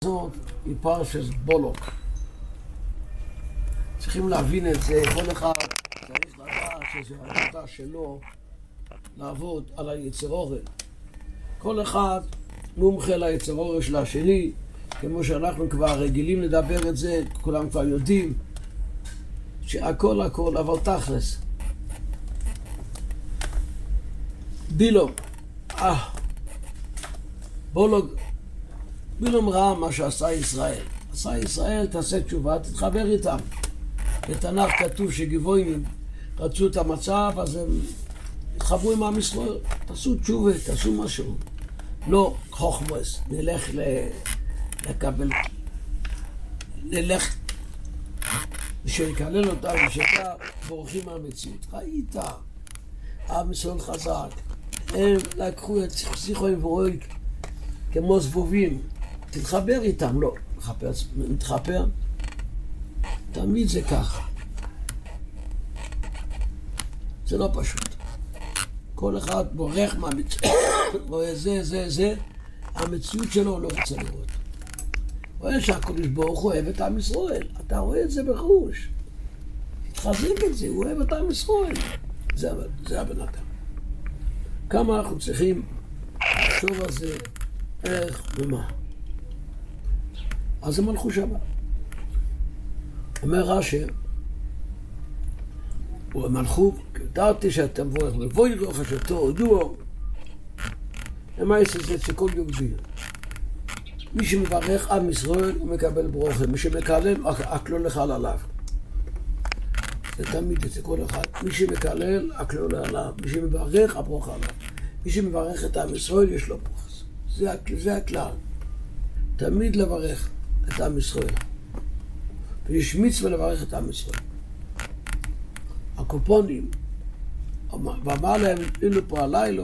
זאת היא פרשת בולוק. צריכים להבין את זה, כל אחד צריך לדעת שזו העבודה שלו לעבוד על היצר אור. כל אחד מומחה ליצר אור של השני, כמו שאנחנו כבר רגילים לדבר את זה, כולם כבר יודעים שהכל הכל, אבל תכלס. בילום, בילום ראה מה שעשה ישראל. עשה ישראל, תעשה תשובה, תתחבר איתם. בתנ"ך כתוב שגבוינים רצו את המצב, אז הם התחברו עם עם ישראל. תעשו תשובה, תעשו משהו. לא חוכמוס, נלך לקבל, נלך ושיקלל אותם ושאתה בורחים מהמציאות. ראית, עם ישראל חזק. הם לקחו את שיחויים ורואים כמו זבובים. תתחבר איתם, לא. מתחבר. תמיד זה ככה. זה לא פשוט. כל אחד בורח מהמציאות. רואה זה. המציאות שלו לא רוצה לראות. רואה שהקדוש ברוך הוא אוהב את עם ישראל. אתה רואה את זה בחוש. תחזק את זה, הוא אוהב את עם ישראל. זה הבן אדם. כמה אנחנו צריכים לחשוב על זה, איך ומה. אז הם הלכו שמה. אומר רש"י, והם הלכו, כדעתי שאתם מבורך לבוי רוחש אותו, ידוע. למה יש את זה שכל יהודי? מי שמברך עם ישראל הוא מקבל ברוכה, מי שמקלל, אכלו לחל עליו. זה תמיד אצל כל אחד. מי שמקלל, אכלו עליו. מי שמברך, הברוכה עליו. מי שמברך את עם ישראל, יש לו ברכה. זה הכלל. תמיד לברך את עם ישראל. ויש מצווה לברך את עם ישראל. הקופונים, ואמר להם, אילו פה הלילה,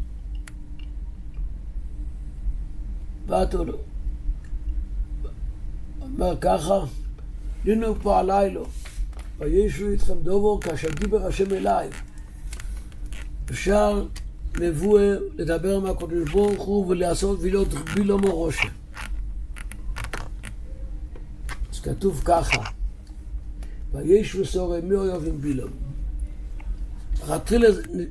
ואתו לו. אומר ככה, לינו פה הלילה, וישו איתכם דובר כאשר דיבר השם אליי. אפשר מבואר לדבר עם הקדוש ברוך הוא ולעשות ולהיות בילום או ראשה. אז כתוב ככה, וישו סורי מי אוהב עם בילום. רתחיל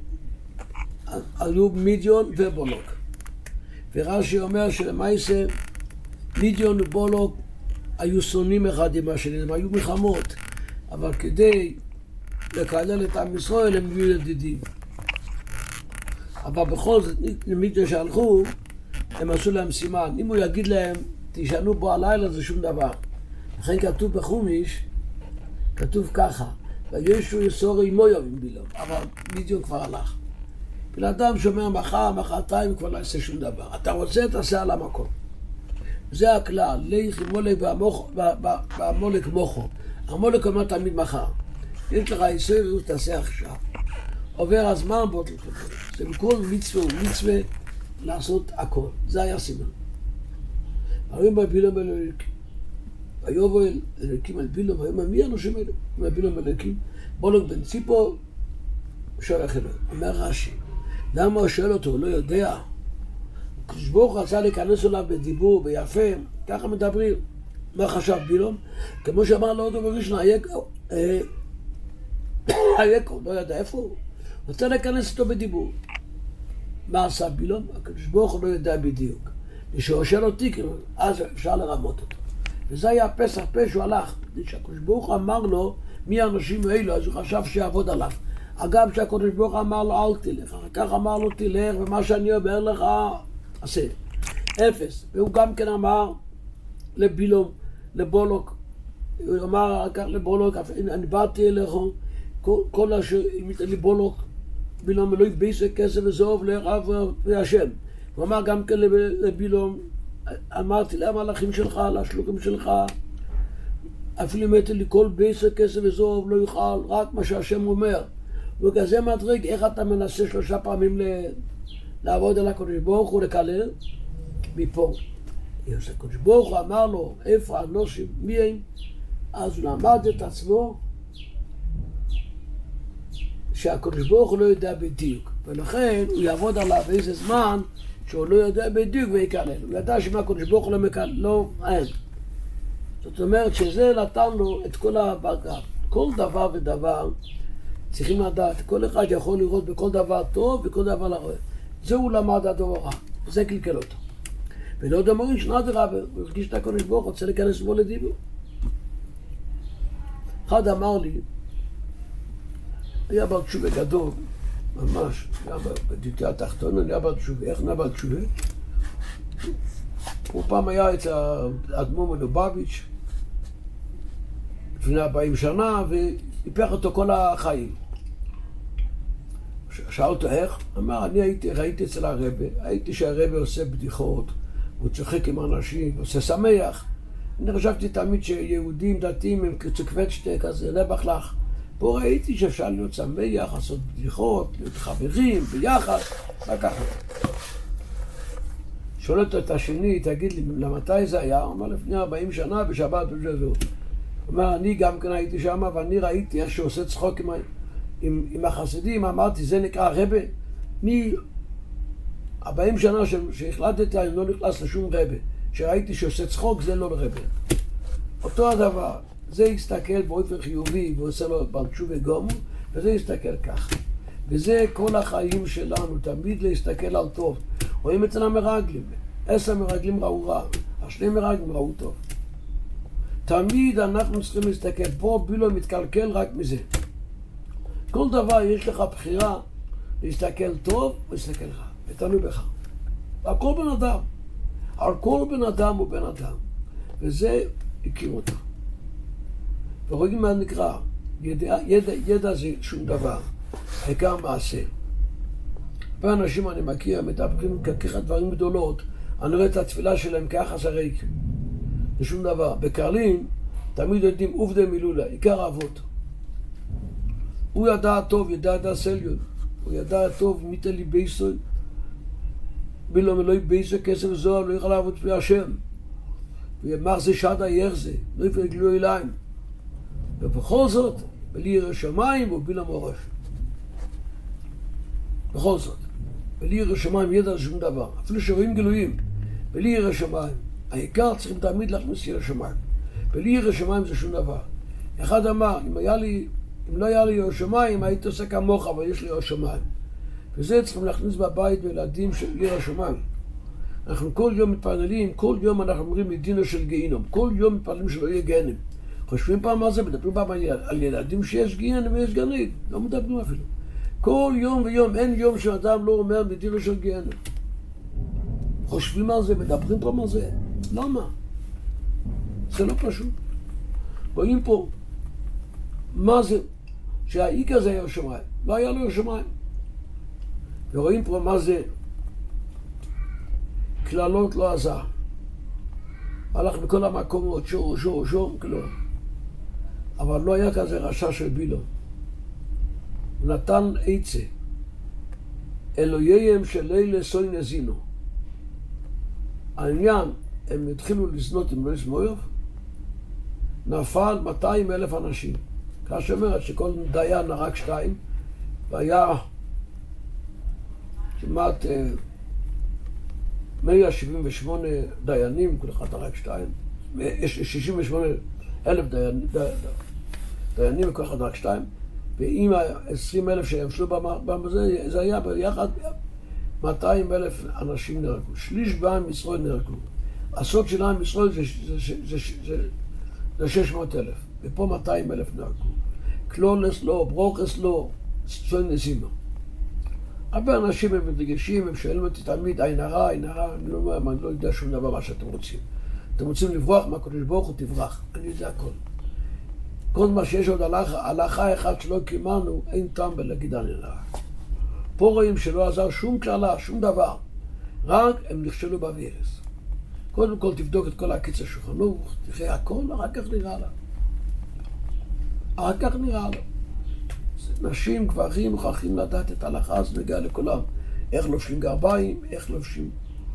עלו מידיון ובולוק. ורש"י אומר שלמעשה מידיון ובולוק היו שונאים אחד עם השני, הם היו מלחמות, אבל כדי לקלל את עם ישראל הם היו ידידים. אבל בכל זאת, למידיון שהלכו, הם עשו להם סימן. אם הוא יגיד להם, תשענו בו הלילה, זה שום דבר. לכן כתוב בחומיש, כתוב ככה, וישו יסורי מויו עם בילום, אבל מידיון כבר הלך. בן אדם שאומר מחרתיים כבר לא יעשה שום דבר. אתה רוצה, תעשה על המקום. זה הכלל, לך עם מולק והמולק מוחו. המולק אומר תמיד מחר. יש לך יסורי, תעשה עכשיו. עובר הזמן בוטל חבר. זה בכל מצווה ומצווה לעשות הכל. זה היה סימן. הרים בבילום אלוהיקים. ויובו אלוהיקים על בילום, היום מי אנשים האלה? עם בילום אלוהיקים. בולוק בן ציפור, שואל אחר. אומר רש"י. למה הוא שואל אותו? הוא לא יודע. הקדוש ברוך הוא רצה להיכנס אליו בדיבור, ביפה, ככה מדברים. מה חשב בילום? כמו שאמר לו אותו בראשון, היקו, לא יודע איפה הוא. רוצה להיכנס איתו בדיבור. מה עשה בילום? הקדוש ברוך הוא לא יודע בדיוק. כשהוא שואל אותי, אז אפשר לרמות אותו. וזה היה פסח פה שהוא הלך. כשהקדוש ברוך הוא אמר לו מי האנשים האלו, אז הוא חשב שיעבוד עליו. אגב, שהקדוש ברוך הוא אמר לו אל תלך, אחר כך אמר לו תלך, ומה שאני אומר לך, עשה. אפס. והוא גם כן אמר לבילום, לבולוק, הוא אמר אחר כך לבולוק, אני באתי אליך, כל אשר אימית לי בולוק, בילום אלוהי ביסק כסף וזהוב לרב והשם. הוא אמר גם כן לבילום, אמרתי למלאכים שלך, לשלוחים שלך, אפילו אימית לי כל ביסק כסף וזהוב לא יוכל, רק מה שהשם אומר. וכזה מדרג, איך אתה מנסה 3 פעמים לעבוד על הקדוש ברוך הוא לקלל? מפה. אז הקדוש ברוך הוא אמר לו, איפה האנושים, מי הם? אז הוא למד את עצמו שהקדוש ברוך הוא לא יודע בדיוק. ולכן הוא יעבוד עליו איזה זמן שהוא לא יודע בדיוק ויקלל. הוא ידע שמה הקדוש ברוך הוא לא מקלל, לא, אין. זאת אומרת שזה נתן לו את כל הברגה. כל דבר ודבר צריכים לדעת, כל אחד יכול לראות בכל דבר טוב וכל דבר לראות. זה הוא למד הדבר רע, וזה קלקל אותו. ולא דמורים שנד רבה, הוא הרגיש את הקדוש ברוך הוא, רוצה להיכנס בו לדיבור. אחד אמר לי, היה בעל תשובה גדול, ממש, היה בדיוטי התחתונה, היה בעל תשובה. איך נהיה בעל תשובה? הוא פעם היה אצל האדמו"ר מלובביץ' לפני 40 שנה, והיפך אותו כל החיים. שאל אותו איך? אמר, אני ראיתי אצל הרבי, הייתי שהרבי עושה בדיחות, הוא צוחק עם אנשים, עושה שמח. אני חשבתי תמיד שיהודים דתיים הם כצוקווצ'טה כזה, נבח לך. פה ראיתי שאפשר להיות שמח, לעשות בדיחות, להיות חברים, ביחד, לקחת. שואל אותו את השני, תגיד לי, למתי זה היה? הוא אמר, לפני 40 שנה בשבת וזהו. הוא אומר, אני גם כן הייתי שם, ואני ראיתי איך שהוא עושה צחוק עם החסידים, אמרתי, זה נקרא רבי. מי 40 שנה שהחלטתי, אני לא נכנס לשום רבי. שראיתי שעושה צחוק, זה לא רבי. אותו הדבר, זה יסתכל באופן חיובי, ועושה לו בתשובה גומו, וזה יסתכל ככה. וזה כל החיים שלנו, תמיד להסתכל על טוב. רואים אצל המרגלים, 10 מרגלים ראו רע, 2 מרגלים ראו טוב. תמיד אנחנו צריכים להסתכל, פה בילו מתקלקל רק מזה. כל דבר יש לך בחירה להסתכל טוב ולהסתכל רע, ותנו בך. על כל בן אדם, על כל בן אדם הוא בן אדם, וזה הכיר אותו. ורואים מה נקרא, ידע זה שום דבר, העיקר מעשה. הרבה אנשים אני מכיר, מדברים ככה דברים גדולות, אני רואה את התפילה שלהם ככה שריק. זה שום דבר. בקרלין תמיד יודעים עובדי מילולה, עיקר אבות. הוא ידע טוב, ידע את הסליון. הוא ידע טוב, מיתה לי בייסוי. בילו מלוי בייסוי, כסף זוהר, לא יוכל לעבוד לפי השם. ויאמר זה שדה יחזה, לא יפעל גלוי אליים. ובכל זאת, בלי ירא שמיים ובילה מורש. בכל זאת, בלי ירא שמיים ידע שום דבר. אפילו שרואים גלויים, בלי ירא שמיים. העיקר צריכים תמיד להכניס ירא שמיים. בלי ירא שמיים זה שום דבר. אחד אמר, אם לא היה לי ירא שמיים, הייתי עושה כמוך, אבל יש לי ירא שמיים. וזה צריכים להכניס בבית בילדים של ירא שמיים. אנחנו כל יום מתפללים, כל יום אנחנו אומרים מדינו של גיהינום. כל יום מתפללים שלא יהיה גיהנם. חושבים פעם מה זה, מדברים פעם על ילדים שיש גיהנם ויש גנית. לא מדברים אפילו. כל יום ויום, אין יום שאדם לא אומר מדינו של גיהנם. חושבים על זה, מדברים פעם על זה. למה? זה לא פשוט. רואים פה, מה זה? שהעיקר זה ירא שמיים. לא היה לו ירא שמיים. ורואים פה מה זה? כללות לא עזר. הלך בכל המקומות, שור, כלום. אבל לא היה כזה רשע של בילו. הוא נתן עצה. אלוהיהם של לילה סוי נזינו. העניין, הם התחילו לזנות עם בריס מויוב, נפל 200,000 אנשים. כאשר אומרת שכל דיין הרג 2, והיה כמעט 178 דיינים, כל אחד הרג 2, 68,000 דיינים, וכל אחד הרג 2, ועם 20,000 שימשלו בזה, זה היה ביחד 200,000 אנשים נהרגו. שליש בעם ישראל נהרגו. הסוד של עם ישראל זה 600,000, ופה 200,000 נהרגו. קלולס לא, ברוקס לא, סוי נזינו. הרבה אנשים הם מתרגשים, הם שואלים אותי תמיד, עין הרע, אני לא יודע שום דבר מה שאתם רוצים. אתם רוצים לברוח מהקדוש ברוך הוא, תברח. אני יודע הכל. כל מה שיש עוד הלכה אחת שלא קימנו, אין טעם בלהגיד עין הרע. פה רואים שלא עזר שום כללה, שום דבר. רק הם נכשלו בווירס. קודם כל תבדוק את כל הקיץ השולחן ערוך, תראה הכל, אחר כך נראה לה. אחר כך נראה לה. נשים, גברים, מוכרחים לדעת את ההלכה, אז נגיע לכולם. איך לובשים גרביים, איך לובשים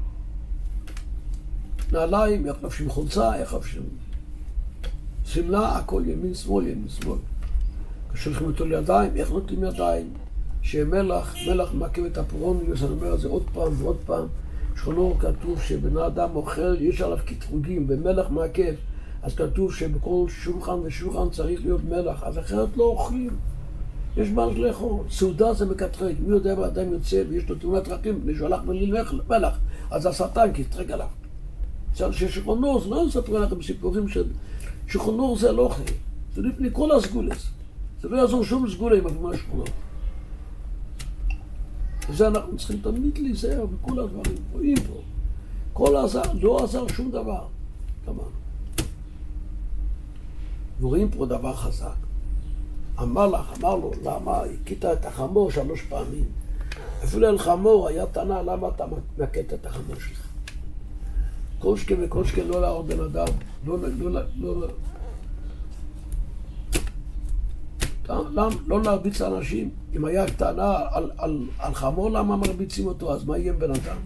נעליים, איך לובשים חולצה, איך לובשים סמלה, הכל ימין שמאל, ימין שמאל. כשהולכים אותו לידיים, איך נוטלים ידיים? שמלך מקים את הפרוניוס, אני אומר את זה עוד פעם ועוד פעם. שכונור כתוב שבן אדם אוכל, יש עליו קטרוגים ומלח מעכב, אז כתוב שבכל שולחן ושולחן צריך להיות מלח, אז אחרת לא אוכלים. יש מה לאכול. סעודה זה מקטרג. מי יודע מה אדם יוצא ויש לו תאונת דרכים, מישהו הלך בליל מלח, אז השטן קטרג עליו. ששכונור, זה לא נספר לכם סיפורים שכונור זה לא אוכל. זה לפני כל הסגולס. זה לא יעזור שום סגולה עם אבימה שכונור. וזה אנחנו צריכים תמיד להיזהר בכל הדברים. רואים פה. כל עזר, לא עזר שום דבר. למה? ורואים פה דבר חזק. המלאך אמר לו, למה הכית את החמור 3 פעמים? אפילו על חמור היה טענה, למה אתה מכית את החמור שלך? כל שכן וכל שכן לא להראות בן אדם, לא להרביץ לאנשים. אם היה טענה על חמור, למה מרביצים אותו? אז מה יהיה בן אדם?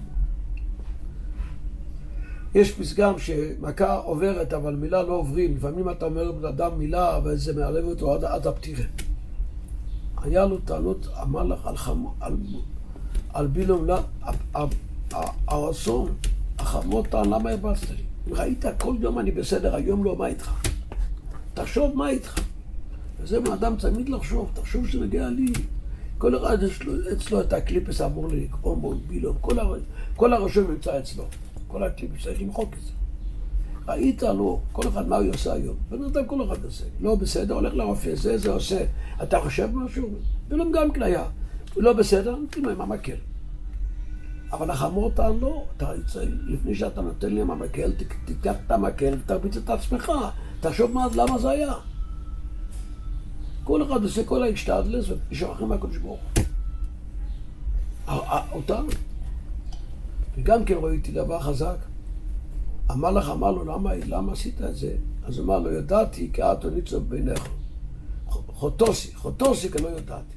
יש פסגם שמכה עוברת, אבל מילה לא עוברים. לפעמים אתה אומר לבן אדם מילה, וזה מעלב אותו עד הפטירה. היה לו טענות המלאך על בילום, הרצון, החמור טען, למה הרבצת לי? אם ראית כל יום אני בסדר, היום לא, מה איתך? תחשוב מה איתך. וזה מה אדם תמיד לחשוב, תחשוב שנגיע לי. כל אחד אצלו את הקליפס אמור לי, אומון, בילום, כל הרשום נמצא אצלו. כל הקליפס צריך למחוק את זה. ראית לו, כל אחד מה הוא עושה היום. בן אדם כל אחד עושה. לא בסדר, הולך לרופא, זה עושה. אתה חושב משהו? בילום גם כליה. לא בסדר, נתנו עם המקל. אבל החמור טען לא, לפני שאתה נותן לי עם המקל, תיקח את המקל ותרביץ את עצמך. תחשוב למה זה היה. כל אחד עושה כל ההשתדלס ושוכחים מהקדוש ברוך הוא. אותנו. וגם כן ראיתי דבר חזק. המלאך אמר לו, למה עשית את זה? אז הוא אמר לו, ידעתי כי את ניצוב ביניך. חוטוסי כי לא ידעתי.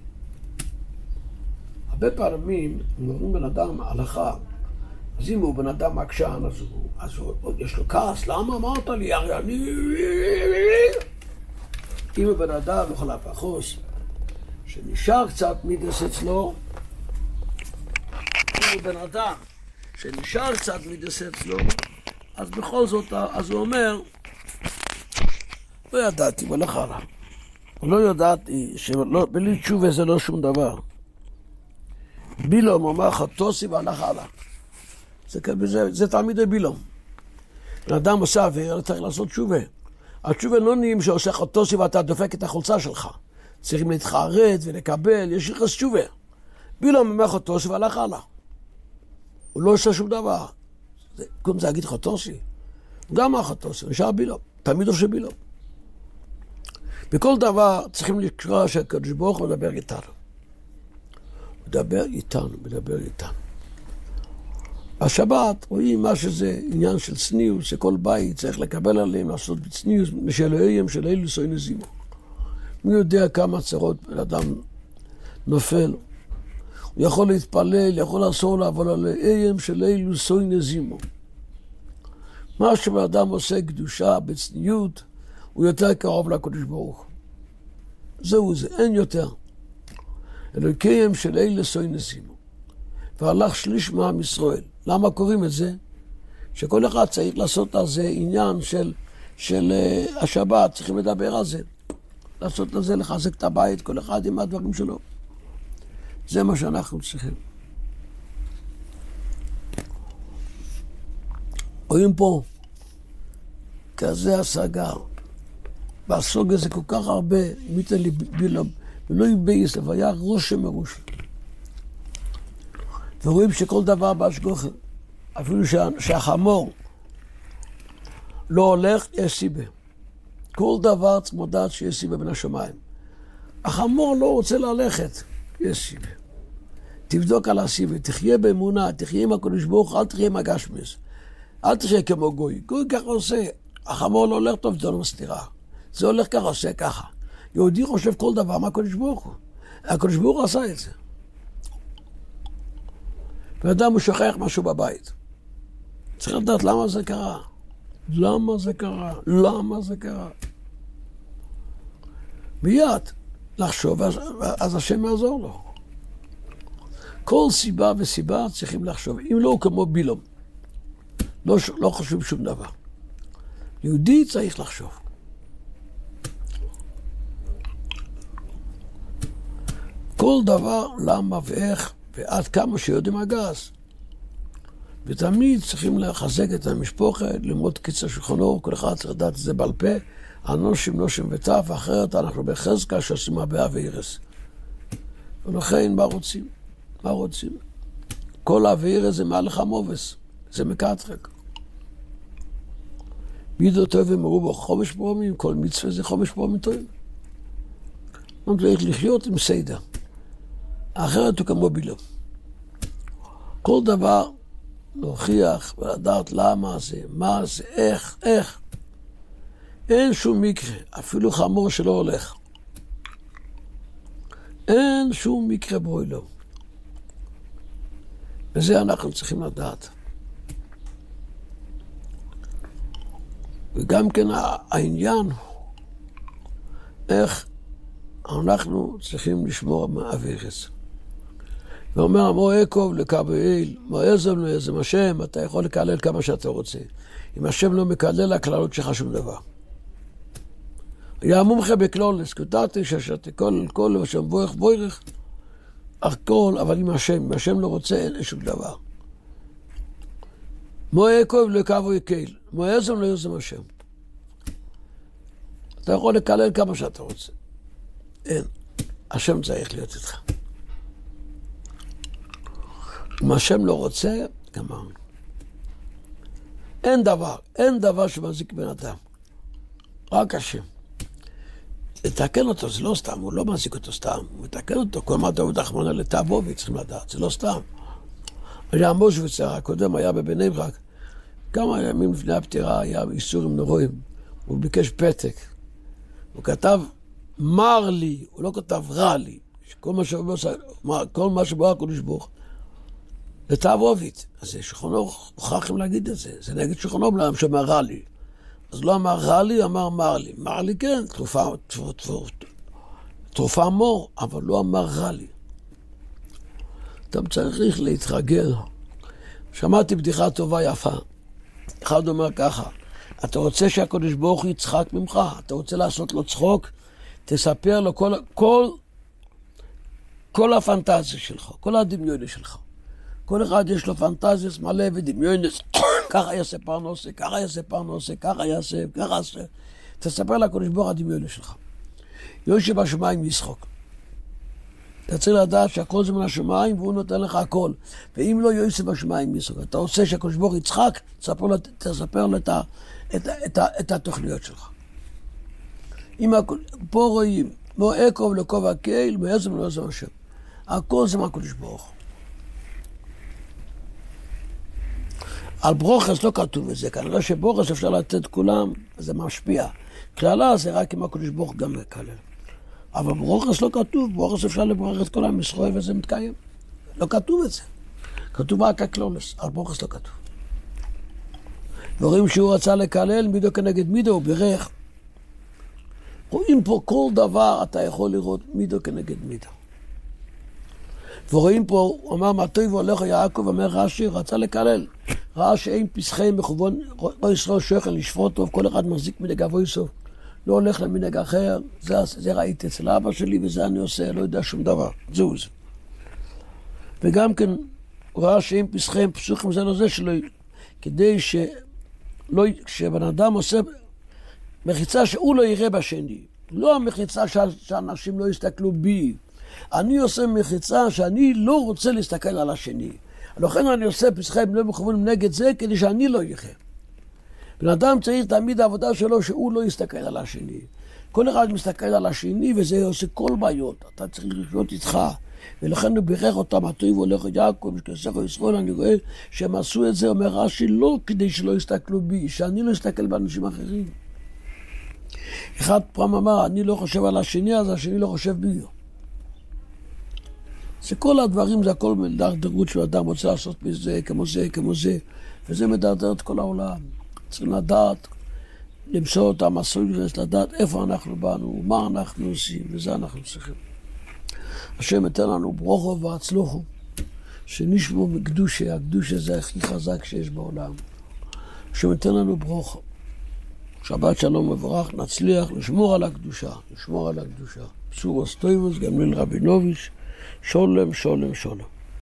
הרבה פעמים, אומרים בן אדם הלכה, אז אם הוא בן אדם עקשן, אז יש לו כעס, למה אמרת לי? הרי אני... אם הוא בן אדם יכול להפחוס, שנשאר קצת מידס אצלו, אם הוא בן אדם שנשאר קצת מידס אצלו, אז בכל זאת, אז הוא אומר, לא ידעתי, ולך הלאה. לא ידעתי, בלי תשובה זה לא שום דבר. בילום אומר חטוסי והלך הלאה. זה תמיד בילום. בן אדם עושה עבירה, צריך לעשות תשובה. התשובה לא נעים שעושה חטוסי ואתה דופק את החולצה שלך. צריכים להתחרט ולקבל, יש לך תשובה. בילום אומר חטוסי והלך הלאה. הוא לא עושה שום דבר. קודם זה להגיד חטוסי. גם החטוסי, נשאר בילום. תמיד עושה בילום. בכל דבר צריכים לקרוא שהקדוש ברוך הוא מדבר איתנו. מדבר איתנו. בשבת רואים מה שזה עניין של צניעות, שכל בית צריך לקבל עליהם, לעשות בצניעות, משלהם של אלו סוי נזימו. מי יודע כמה צרות בן אדם נופל. הוא יכול להתפלל, יכול לעשות לה, אבל עליהם של אלו סוי נזימו. מה שבן אדם עושה קדושה בצניעות, הוא יותר קרוב לקדוש ברוך. זהו זה, אין יותר. אלוקיהם של אלה סוי נזימו. והלך שליש מעם ישראל. למה קוראים את זה? שכל אחד צריך לעשות על זה עניין של השבת, צריכים לדבר על זה. לעשות על זה, לחזק את הבית, כל אחד עם הדברים שלו. זה מה שאנחנו צריכים. רואים פה כזה השגה. והסוג הזה כל כך הרבה, מיתה לי בילום, ולא יבייס, אבל היה ראש מראש. ורואים שכל דבר בהשגחה, אפילו שהחמור לא הולך, יש סיבה. כל דבר צריך לדעת שיש סיבה בין השמיים. החמור לא רוצה ללכת, יש סיבה. תבדוק על הסיבה, תחיה באמונה, תחיה עם הקדוש ברוך, אל תחיה עם הגשמיס. אל תחיה כמו גוי. גוי ככה עושה. החמור לא הולך טוב, זה לא מסתירה. זה הולך ככה, עושה ככה. יהודי חושב כל דבר מה הקדוש ברוך הוא. הקדוש ברוך הוא עשה את זה. ואדם הוא שוכח משהו בבית. צריך לדעת למה זה קרה. למה זה קרה. מיד לחשוב, אז השם יעזור לו. כל סיבה וסיבה צריכים לחשוב. אם לא, כמו בילום. לא חושבים שום דבר. יהודי צריך לחשוב. כל דבר, למה ואיך, ועד כמה שיודעים הגס. ותמיד צריכים לחזק את המשפחה, ללמוד קיצר שולחנו, כל אחד צריך לדעת את זה בעל פה, אנושים, נושים וטף, אחרת אנחנו בחזקה שעושים הבא ואירס. ולכן, מה רוצים? מה רוצים? כל האווירס זה מהלך המובס, זה מקטרק. מידו טוב ומרו בו 5 פעמים, כל מצווה זה 5 פעמים טוב. לא צריך לחיות עם סיידה. אחרת הוא כמו בילום. כל דבר להוכיח ולדעת למה זה, מה זה, איך. אין שום מקרה, אפילו חמור שלא הולך. אין שום מקרה בעולם. וזה אנחנו צריכים לדעת. וגם כן העניין, איך אנחנו צריכים לשמור מהאווירס. ואומר, אמרו יעקב לקבל, מה יזם לו יזם השם, אתה יכול לקלל כמה שאתה רוצה. אם השם לא מקלל, הכללות שלך שום דבר. היה מומחה בכלולס, כותרתי ששתי כל השם בוירך, הכל, אבל אם השם לא רוצה, אין שום דבר. מה יעקב לקבל יקל, מה יזם לו יזם השם. אתה יכול לקלל כמה שאתה רוצה. אין, השם צריך להיות איתך. אם השם לא רוצה, גמרנו. אין דבר שמזיק בן אדם. רק השם. לתקן אותו, זה לא סתם, הוא לא מזיק אותו סתם. הוא מתקן אותו, כל מה דוד רחמנא לטבובי, צריכים לדעת, זה לא סתם. היה מושוויץ, הקודם היה בבני ברק, כמה ימים לפני הפטירה היה איסורים נוראים. הוא ביקש פתק. הוא כתב, מר לי, הוא לא כתב רע לי. כל מה שבא הקדוש ברוך לתעבובית. אז שולחנו הוכרחים להגיד את זה. זה נגיד שולחנו בלעם שאומר רע לי. אז לא אמר רע לי, אמר מר לי. מר לי כן, תרופה מור, אבל לא אמר רע לי. אתה צריך להתרגל. שמעתי בדיחה טובה יפה. אחד אומר ככה, אתה רוצה שהקדוש ברוך הוא יצחק ממך, אתה רוצה לעשות לו צחוק, תספר לו כל הפנטזיה שלך, כל הדמיון שלך. כל אחד יש לו פנטזיה מלא ודמיונס, ככה יעשה פרנסה, ככה יעשה פרנסה, ככה יעשה. תספר לקדוש ברוך הוא הדמיון שלך. יושב בשמיים ישחוק. אתה צריך לדעת שהכל זה מן השמיים והוא נותן לך הכל. ואם לא יושב בשמיים ישחוק, אתה רוצה שהקדוש ברוך הוא יצחק, תספר לו את התוכניות שלך. פה רואים, מו יעקב לקוב הקהל, מעזם לא עזם השם. הכל זה מהקדוש ברוך הוא. על ברוכס לא כתוב את זה, כנראה שברוכס אפשר לתת כולם, זה משפיע. כללה זה רק אם הקדוש ברוך גם מקלל. אבל ברוכס לא כתוב, ברוכס אפשר לברך את כל עם ישראל וזה מתקיים. לא כתוב את זה. כתוב רק הכלולס, על ברוכס לא כתוב. ורואים שהוא רצה לקלל מידו כנגד מידו, הוא בירך. רואים פה כל דבר אתה יכול לראות מידו כנגד מידו. ורואים פה, הוא אמר, מה טוב הולך יעקב, אומר רש"י, רצה לקלל. ראה שאין פסחי מכוון, לא ישראל שוכן לשפוט טוב, כל אחד מחזיק מנהג אבוי סוף. לא הולך למנהג אחר, זה ראיתי אצל אבא שלי וזה אני עושה, לא יודע שום דבר. זהו זה. וגם כן, הוא ראה שאין פסחי פסוחים זה לא זה שלו, כדי שבן אדם עושה מחיצה שהוא לא יראה בשני. לא המחיצה שאנשים לא יסתכלו בי. אני עושה מחיצה שאני לא רוצה להסתכל על השני. לכן אני עושה פסחים לא מכוונים נגד זה כדי שאני לא יראה. בן אדם צריך תמיד העבודה שלו שהוא לא יסתכל על השני. כל אחד מסתכל על השני וזה עושה כל בעיות. אתה צריך לחיות איתך. ולכן הוא בירך אותם, הטוב הולך יעקב, שכסך ישראל, אני רואה שהם עשו את זה, אומר רש"י, לא כדי שלא יסתכלו בי, שאני לא אסתכל באנשים אחרים. אחד פעם אמר, אני לא חושב על השני, אז השני לא חושב בי. זה כל הדברים, זה הכל מדרדרות של אדם רוצה לעשות מזה, כמו זה, וזה מדרדר את כל העולם. צריכים לדעת, למצוא אותם, לדעת איפה אנחנו באנו, מה אנחנו עושים, וזה אנחנו צריכים. השם ייתן לנו ברוכו והצלוחו. שנשמור בקדושה, הקדושה זה הכי חזק שיש בעולם. שמתן לנו ברוך. שבת שלום מבורך, נצליח לשמור על הקדושה, לשמור על הקדושה. פסורס טויבוס, גמליאל רבינוביץ', שולם, שולם, שולם.